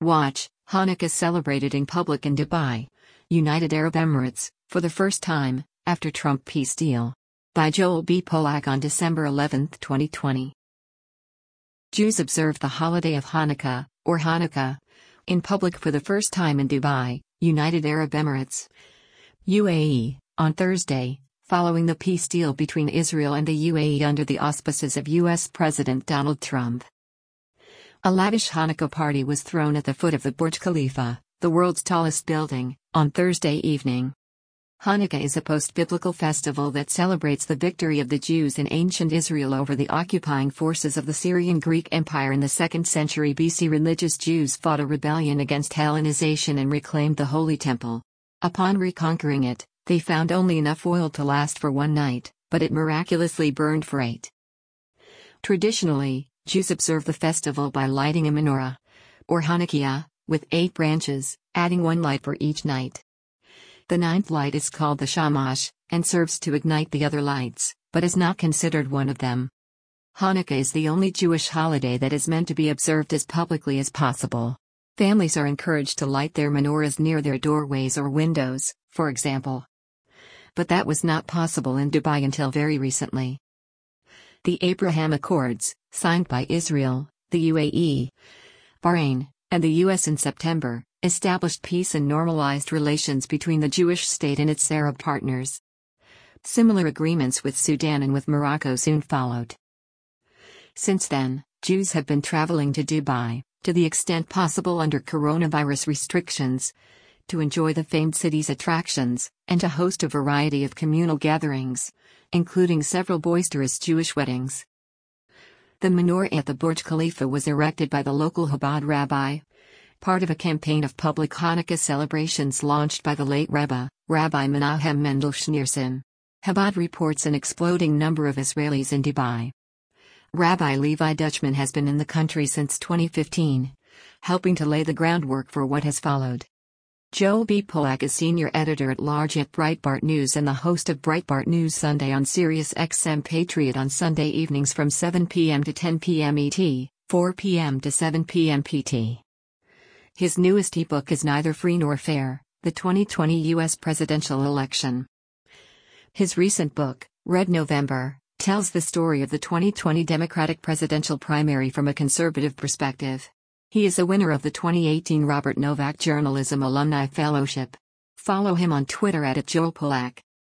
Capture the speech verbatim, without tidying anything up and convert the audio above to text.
Watch, Hanukkah celebrated in public in Dubai, United Arab Emirates, for the first time, after Trump peace deal. By Joel B. Polak on December eleventh, twenty twenty. Jews observed the holiday of Hanukkah, or Hanukkah, in public for the first time in Dubai, United Arab Emirates, U A E, on Thursday, following the peace deal between Israel and the U A E under the auspices of U S President Donald Trump. A lavish Hanukkah party was thrown at the foot of the Burj Khalifa, the world's tallest building, on Thursday evening. Hanukkah is a post-biblical festival that celebrates the victory of the Jews in ancient Israel over the occupying forces of the Syrian Greek Empire in the second century B C. Religious Jews fought a rebellion against Hellenization and reclaimed the Holy Temple. Upon reconquering it, they found only enough oil to last for one night, but it miraculously burned for eight. Traditionally, Jews observe the festival by lighting a menorah, or Hanukkah, with eight branches, adding one light for each night. The ninth light is called the shamash, and serves to ignite the other lights, but is not considered one of them. Hanukkah is the only Jewish holiday that is meant to be observed as publicly as possible. Families are encouraged to light their menorahs near their doorways or windows, for example. But that was not possible in Dubai until very recently. The Abraham Accords, signed by Israel, the U A E, Bahrain, and the U S in September, established peace and normalized relations between the Jewish state and its Arab partners. Similar agreements with Sudan and with Morocco soon followed. Since then, Jews have been traveling to Dubai, to the extent possible under coronavirus restrictions, to enjoy the famed city's attractions, and to host a variety of communal gatherings, including several boisterous Jewish weddings. The menorah at the Burj Khalifa was erected by the local Chabad rabbi, part of a campaign of public Hanukkah celebrations launched by the late Rebbe, Rabbi Menahem Mendel Schneerson. Chabad reports an exploding number of Israelis in Dubai. Rabbi Levi Dutchman has been in the country since twenty fifteen, helping to lay the groundwork for what has followed. Joel B. Polak is senior editor-at-large at Breitbart News and the host of Breitbart News Sunday on Sirius X M Patriot on Sunday evenings from seven p m to ten p m E T, four p m to seven p m P T. His newest ebook is Neither Free Nor Fair, the twenty twenty U S Presidential Election. His recent book, Red November, tells the story of the twenty twenty Democratic presidential primary from a conservative perspective. He is a winner of the twenty eighteen Robert Novak Journalism Alumni Fellowship. Follow him on Twitter at Joel Polak.